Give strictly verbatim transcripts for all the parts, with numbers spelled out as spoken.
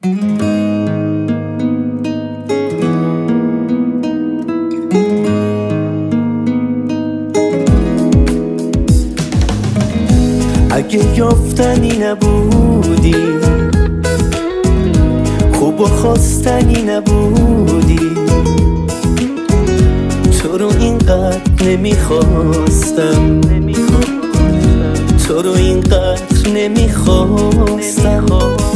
اگه یافتنی نبودی، خوب و خواستنی نبودی، تو رو اینقدر نمیخواستم، تو رو اینقدر نمیخواستم.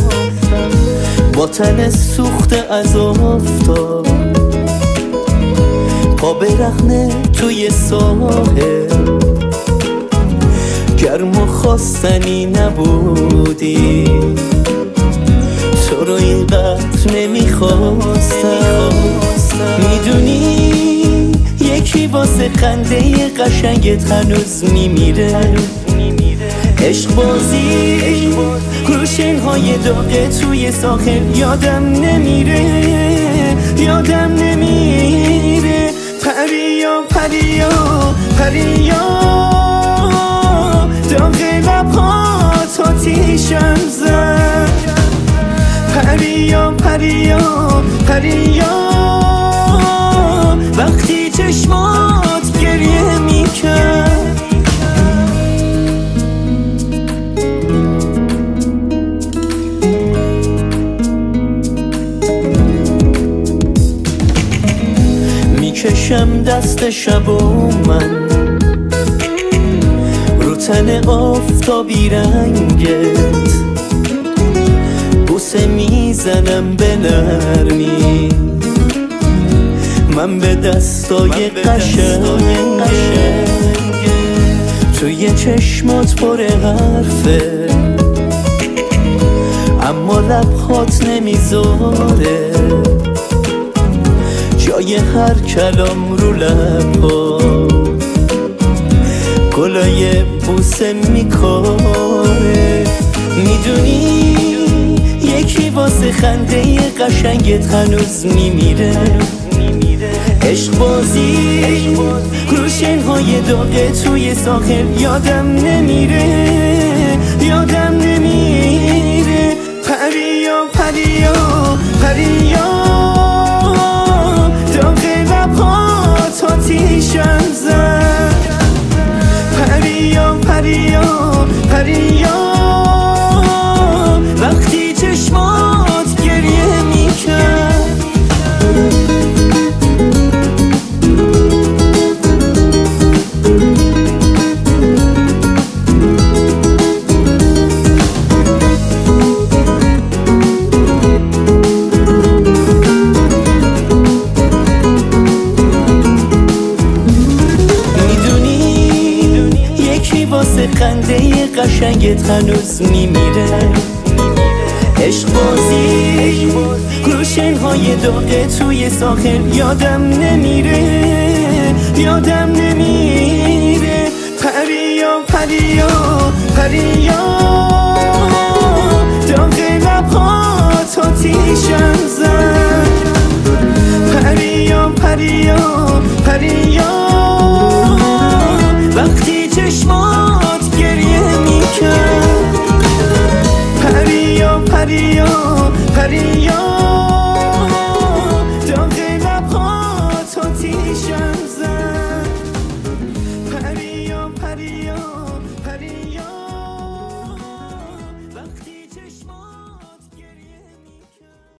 با تن سوخت از آفتاب، پا برهنه توی ساحل، گرم و خواستنی نبودی، تو رو اینقدر نمیخواستم. میدونی یکی واسه خنده قشنگت هنوز میمیره، عشق بازی روشنهای داغ توی ساحل یادم نمیره، یادم نمیره. پریا پریا پریا داغ لبهات آتیشم زد. پریا پریا پریا وقتی چشمات گریه میکرد. میکشم دست شب و من رو تن آفتابی رنگت، بوسه میزنم به نرمی، من به دستای قشنگت. توی چشمات پر حرفه، اما لبهات نمیذاره جای هر کلام رو لبها گلای بوسه میکاره. میدونی یکی واسه خنده قشنگت هنوز میمیره، عشق بازی روشنهای داغ توی ساحل یادم نمیره، یادم نمیره. پریا پریا پریا داغ لبهات آتیشم زد. پریا پریا پریا وقتی چشمات گریه میکرد. واسه خنده قشنگت هنوز میمیره، عشق بازی روشنهای داغ توی ساحل یادم نمیره، یادم نمیره. پریا پریا پریا داغ لبهات آتیشم زد. پریا پریا پریا وقتی چشمات گریه میکرد. پریا پریا پریا